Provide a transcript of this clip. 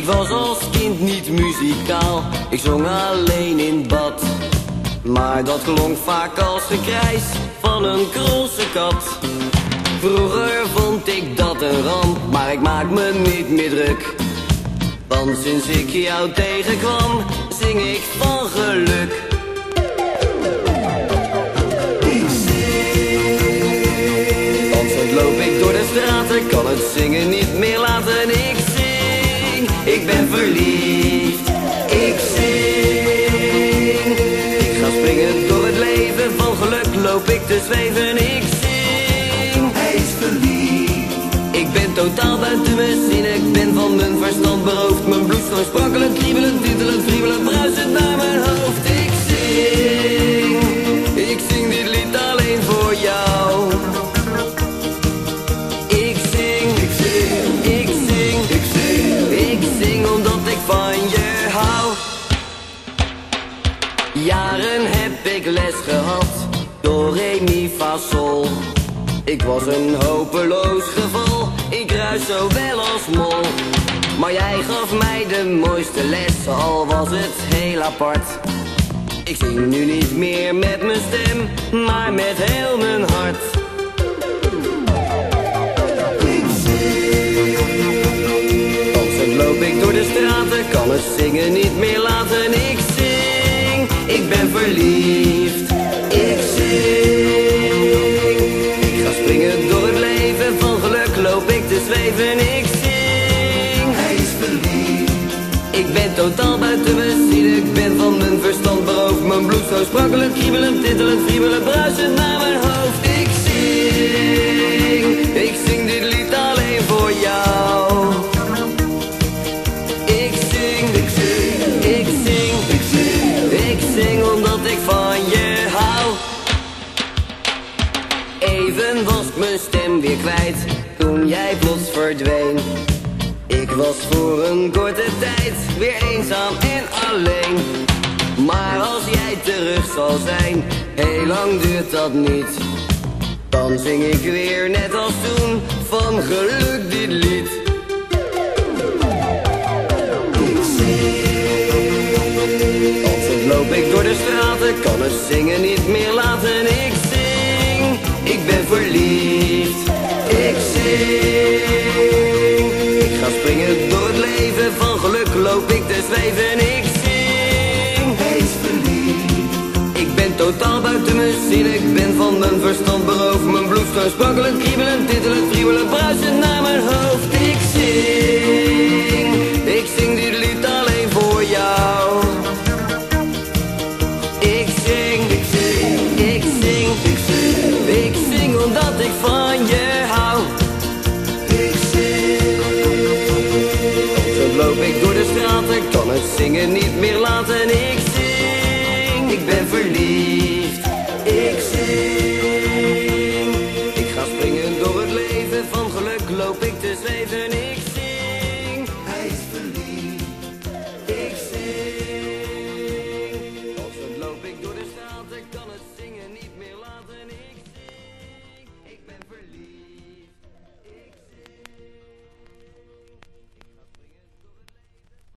Ik was als kind niet muzikaal, ik zong alleen in bad. Maar dat klonk vaak als gekrijs van een krolse kat. Vroeger vond ik dat een ramp, maar ik maak me niet meer druk. Want sinds ik jou tegenkwam, zing ik van geluk. Ik zing. Dansend loop ik door de straten, kan het zingen niet meer laten. Ik zing, ik ben verliefd. Ik zing. Ik ga springen door het leven, van geluk loop ik te zweven. Ik zing, hij is verliefd. Ik ben totaal buiten mijn zin, ik ben van mijn verstand beroofd. Mijn bloed stroomt sprankelend, kriebelend, tintelend, kriebelend, bruisend naar mijn hoofd. Ik zing dit lied alleen voor jou. Ik zing, ik zing, ik zing, ik zing, ik zing omdat ik van je hou. Jaren heb ik les gehad, do, re, mi, fa, sol. Ik was een hopeloos geval, ik ruis zo wel als mol. Maar jij gaf mij de mooiste les, al was het heel apart. Ik zing nu niet meer met mijn stem, maar met heel mijn hart. Ik zing. Dansend loop ik door de straten, kan het zingen niet meer laten. Ik zing, ik ben verliefd. Ik zing. Ik ga springen door het leven, van geluk loop ik te zweven. Ik zing, hij is verliefd. Ik ben totaal buiten mijn zin, ik ben van mijn verstand beroofd. Mijn bloed zo sprankelend, kriebelend, tintelend, kriebelend, bruisend naar mijn hoofd. Ik zing dit lied alleen voor jou. Ik zing, ik zing, ik zing, ik zing, ik zing omdat ik van je hou. Even was ik mijn stem weer kwijt, toen jij plots verdween. Ik was voor een korte tijd weer eenzaam en alleen. Maar als jij terug zal zijn, heel lang duurt dat niet. Dan zing ik weer net als toen, van geluk dit lied. Ik zing. Dansend loop ik door de straten, kan het zingen niet meer laten. Ik zing, ik ben verliefd. Ik zing. Ik ga springen door het leven, van geluk loop ik te zweven. Ik zing, hij is verliefd. Ik ben totaal buiten mijn zin, ik ben van mijn verstand beroofd. Mijn bloed stroomt sprankelend, kriebelend, tintelend, kriebelend, bruisend naar mijn hoofd. Ik zing dit lied alleen voor jou. Ik zing, ik zing, ik zing, ik zing, ik zing omdat ik van je hou. Ik zing. Zo loop ik door de straten, kan het zingen niet meer laten. Ik zing, ik ben verliefd.